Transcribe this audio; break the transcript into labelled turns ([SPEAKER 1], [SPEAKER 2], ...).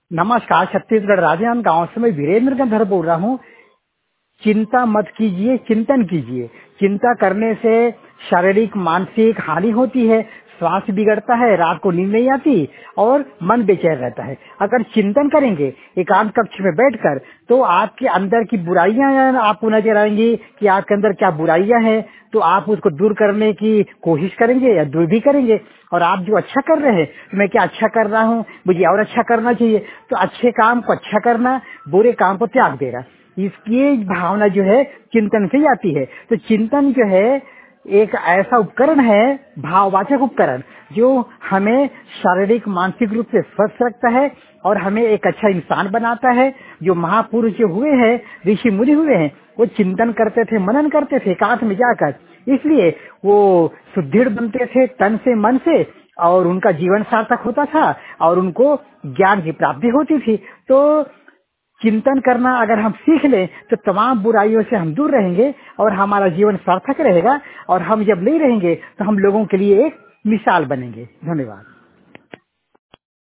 [SPEAKER 1] नमस्कार, छत्तीसगढ़ राजनांदगांव गांव से मैं वीरेंद्र गंधर बोल रहा हूँ। चिंता मत कीजिए, चिंतन कीजिए। चिंता करने से शारीरिक मानसिक हानि होती है, स्वास्थ्य बिगड़ता है, रात को नींद नहीं आती और मन बेचैन रहता है। अगर चिंतन करेंगे एकांत कक्ष में बैठकर, तो आपके अंदर की बुराइयां आपको नजर आएंगी कि आपके अंदर क्या बुराइयां हैं, तो आप उसको दूर करने की कोशिश करेंगे या दूर भी करेंगे। और आप जो अच्छा कर रहे हैं, तो मैं क्या अच्छा कर रहा हूँ, मुझे और अच्छा करना चाहिए, तो अच्छे काम को अच्छा करना, बुरे काम को त्याग देना, इसकी भावना जो है चिंतन से आती है। तो चिंतन जो है एक ऐसा उपकरण है, भाववाचक उपकरण, जो हमें शारीरिक मानसिक रूप से स्वस्थ रखता है और हमें एक अच्छा इंसान बनाता है। जो महापुरुष जो हुए हैं, ऋषि मुनि हुए हैं, वो चिंतन करते थे, मनन करते थे एकांत में जाकर, इसलिए वो सुदृढ़ बनते थे तन से मन से, और उनका जीवन सार्थक होता था और उनको ज्ञान की प्राप्ति होती थी। तो चिंतन करना अगर हम सीख लें तो तमाम बुराइयों से हम दूर रहेंगे और हमारा जीवन सार्थक रहेगा। और हम जब नहीं रहेंगे तो हम लोगों के लिए एक मिसाल बनेंगे। धन्यवाद।